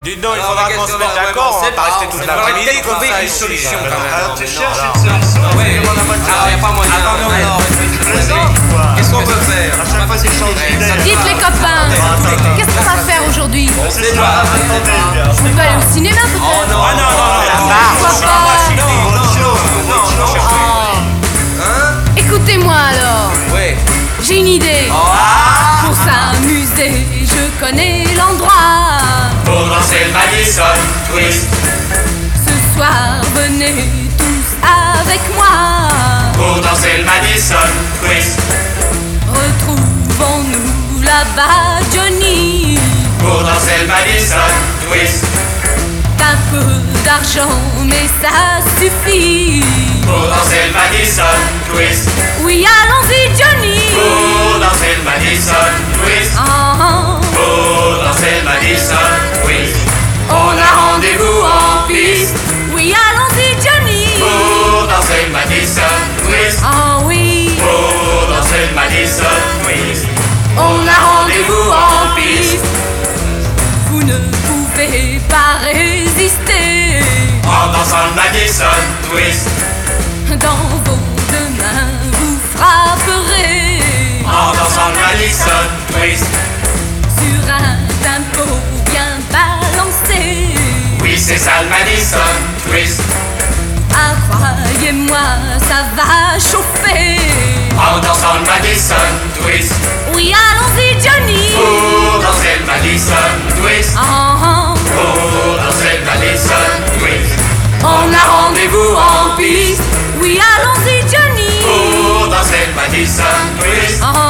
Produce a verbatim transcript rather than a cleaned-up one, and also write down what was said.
Dis donc, il Alors, faudra mais qu'on se qu'est-ce mette qu'on va d'accord, on va commencer pas rester par- toute on va l'après-midi peut-être comme trouver ça une ici. solution, Alors, quand même. alors, Non, tu mais cherches non, une solution. Oui, Demande à moi de alors il n'y a pas moyen. Ah, non, non, Alors, plaisant, quoi. qu'est-ce qu'on peut faire? À chaque fois, c'est change d'idée. Dites les copains, qu'est-ce qu'on va faire aujourd'hui? C'est toi, attendez, gars. On peut aller au cinéma Oh peut-être? non, Ah non, non, non, la barre, Pourquoi c'est pas? moi, je suis dit. non, non, Oh. Hein? Écoutez-moi alors, Oui. j'ai une idée. Ah. Pour s'amuser, je connais l'endroit. Pour danser le Madison Twist, Ce soir, venez tous avec moi. pour danser le Madison Twist, Retrouvons-nous là-bas, Johnny. pour danser le Madison Twist, T'as peu d'argent, mais ça suffit. pour danser le Madison Twist, Oui, allons-y, Johnny. pour danser le Madison Twist, Ah, ah. pour danser le Madison Twist. On a rendez-vous en piste, Oui, allons-y, Johnny. pour danser le Madison Twist, Ah oui, pour danser le Madison Twist. On a rendez-vous en piste, vous ne pouvez pas résister. en dansant le Madison Twist, Dans vos deux mains, vous frapperez en dansant le Madison Twist. sur un tempo bien balancé. Oui, c'est ça le Madison Twist, Ah, croyez-moi, ça va chauffer. en dansant le Madison Twist, Oui, allons-y, Johnny. pour danser le Madison Twist, Ah, ah. pour danser le Madison Twist. On a rendez-vous en piste, Oui, allons-y, Johnny. pour danser le Madison Twist, Ah,